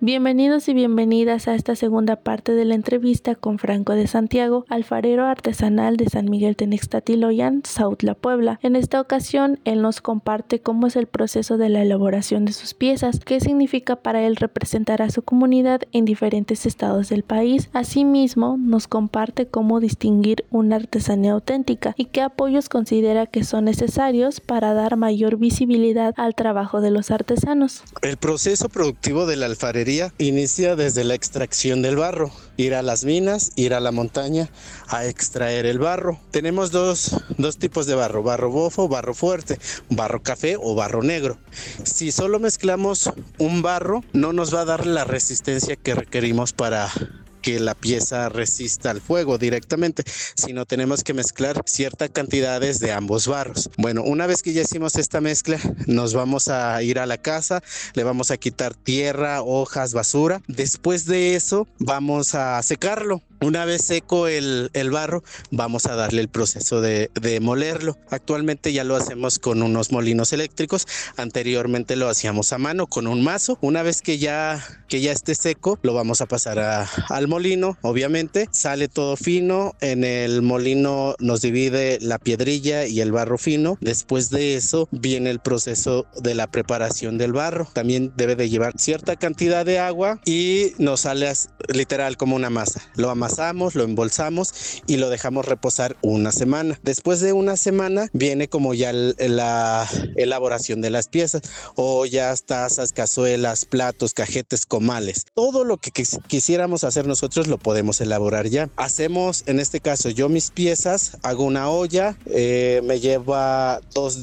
Bienvenidos y bienvenidas a esta segunda parte de la entrevista con Franco de Santiago, alfarero artesanal de San Miguel Tenextatiloyan, Sautla, Puebla. En esta ocasión, él nos comparte cómo es el proceso de la elaboración de sus piezas, qué significa para él representar a su comunidad en diferentes estados del país. Asimismo, nos comparte cómo distinguir una artesanía auténtica y qué apoyos considera que son necesarios para dar mayor visibilidad al trabajo de los artesanos. El proceso productivo de la alfarería inicia desde la extracción del barro, ir a las minas, ir a la montaña a extraer el barro. Tenemos dos tipos de barro bofo, barro fuerte, barro café o barro negro. Si solo mezclamos un barro, no nos va a dar la resistencia que requerimos para que la pieza resista al fuego directamente, sino tenemos que mezclar ciertas cantidades de ambos barros. Bueno, una vez que ya hicimos esta mezcla, nos vamos a ir a la casa, le vamos a quitar tierra, hojas, basura. Después de eso, vamos a secarlo. Una vez seco el barro, vamos a darle el proceso de molerlo. Actualmente ya lo hacemos con unos molinos eléctricos. Anteriormente lo hacíamos a mano con un mazo. Una vez que ya esté seco, lo vamos a pasar al molino. Obviamente sale todo fino. En el molino nos divide la piedrilla y el barro fino. Después de eso viene el proceso de la preparación del barro. También debe de llevar cierta cantidad de agua y nos sale literal como una masa. Lo amasamos, lo embolsamos y lo dejamos reposar una semana. Después de una semana viene como ya la elaboración de las piezas: ollas, tazas, cazuelas, platos, cajetes, comales. Todo lo que quisiéramos hacer nosotros lo podemos elaborar ya. Hacemos, en este caso, yo mis piezas, hago una olla, me lleva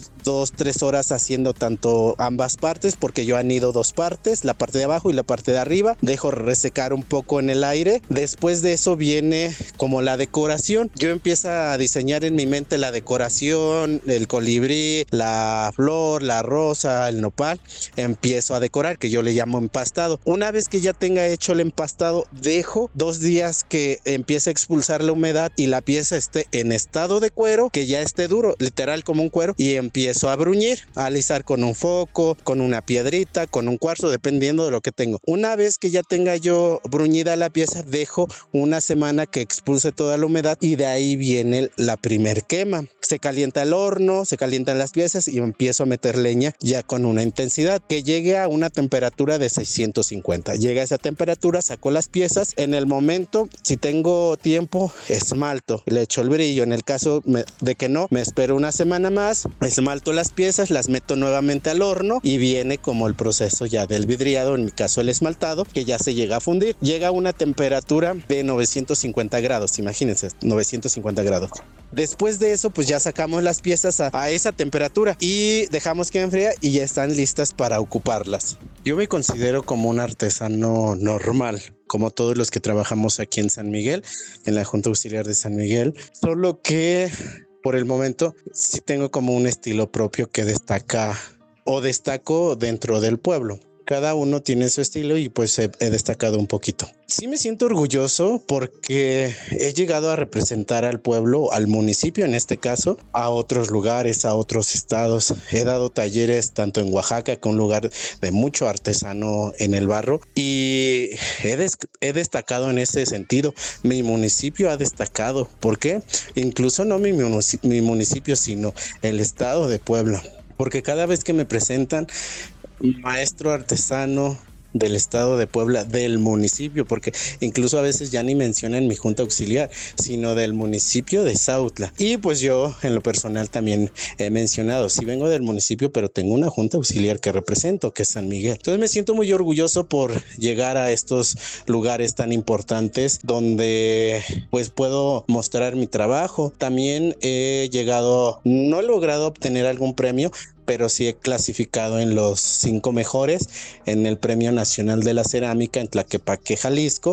2-3 horas haciendo tanto ambas partes, porque yo anido dos partes, la parte de abajo y la parte de arriba. Dejo resecar un poco en el aire. Después de eso viene como la decoración. Yo empiezo a diseñar en mi mente la decoración, el colibrí, la flor, la rosa, el nopal. Empiezo a decorar, que yo le llamo empastado. Una vez que ya tenga hecho el empastado, dejo 2 días que empiece a expulsar la humedad y la pieza esté en estado de cuero, que ya esté duro, literal como un cuero, y empiezo a bruñir, a alisar con un foco, con una piedrita, con un cuarzo, dependiendo de lo que tengo. Una vez que ya tenga yo bruñida la pieza, dejo una semana que expulse toda la humedad y de ahí viene la primer quema. Se calienta el horno, se calientan las piezas y empiezo a meter leña ya con una intensidad que llegue a una temperatura de 650. Llega a esa temperatura, saco las piezas. En el momento, si tengo tiempo, esmalto, le echo el brillo. En el caso de que no, me espero una semana más, esmalto las piezas, las meto nuevamente al horno y viene como el proceso ya del vidriado, en mi caso el esmaltado, que ya se llega a fundir. Llega a una temperatura de 950 grados, imagínense, 950 grados. Después de eso, pues ya sacamos las piezas a esa temperatura y dejamos que enfríe y ya están listas para ocuparlas. Yo me considero como un artesano normal, como todos los que trabajamos aquí en San Miguel, en la Junta Auxiliar de San Miguel, solo que por el momento sí tengo como un estilo propio que destaco dentro del pueblo. Cada uno tiene su estilo y pues he destacado un poquito. Sí me siento orgulloso porque he llegado a representar al pueblo, al municipio en este caso, a otros lugares, a otros estados. He dado talleres tanto en Oaxaca, que es un lugar de mucho artesano en el barro, y he destacado en ese sentido. Mi municipio ha destacado. ¿Por qué? Incluso no mi municipio, sino el estado de Puebla. Porque cada vez que me presentan maestro artesano del estado de Puebla, del municipio, porque incluso a veces ya ni mencionan mi junta auxiliar, sino del municipio de Sautla. Y pues yo en lo personal también he mencionado, sí vengo del municipio, pero tengo una junta auxiliar que represento, que es San Miguel. Entonces me siento muy orgulloso por llegar a estos lugares tan importantes donde pues puedo mostrar mi trabajo. También no he logrado obtener algún premio, pero sí he clasificado en los 5 mejores en el Premio Nacional de la Cerámica en Tlaquepaque, Jalisco,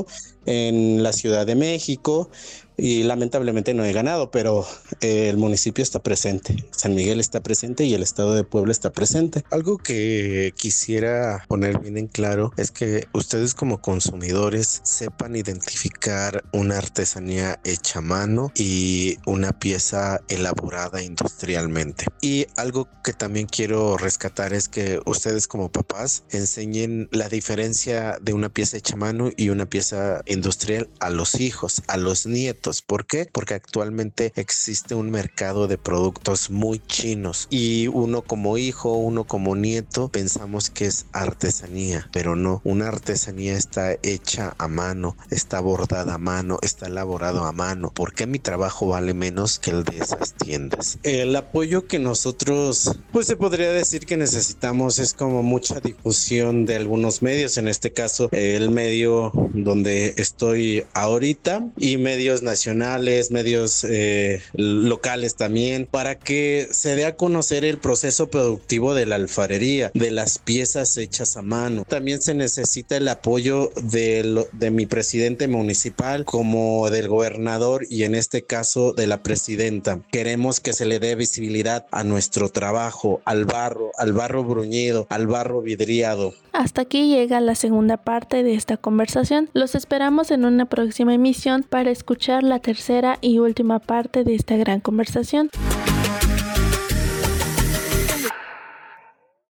en la Ciudad de México, y lamentablemente no he ganado, pero el municipio está presente, San Miguel está presente y el estado de Puebla está presente. Algo que quisiera poner bien en claro es que ustedes como consumidores sepan identificar una artesanía hecha a mano y una pieza elaborada industrialmente. Y algo que también quiero rescatar es que ustedes como papás enseñen la diferencia de una pieza hecha a mano y una pieza industrial a los hijos, a los nietos. ¿Por qué? Porque actualmente existe un mercado de productos muy chinos y uno como hijo, uno como nieto pensamos que es artesanía, pero no, una artesanía está hecha a mano, está bordada a mano, está elaborado a mano. ¿Por qué mi trabajo vale menos que el de esas tiendas? El apoyo que nosotros, pues se podría decir que necesitamos es como mucha difusión de algunos medios, en este caso el medio donde estoy ahorita y medios nacionales, medios locales también, para que se dé a conocer el proceso productivo de la alfarería, de las piezas hechas a mano. También se necesita el apoyo de mi presidente municipal como del gobernador y en este caso de la presidenta. Queremos que se le dé visibilidad a nuestro trabajo, al barro bruñido, al barro vidriado. Hasta aquí llega la segunda parte de esta conversación. Los esperamos en una próxima emisión para escuchar la tercera y última parte de esta gran conversación.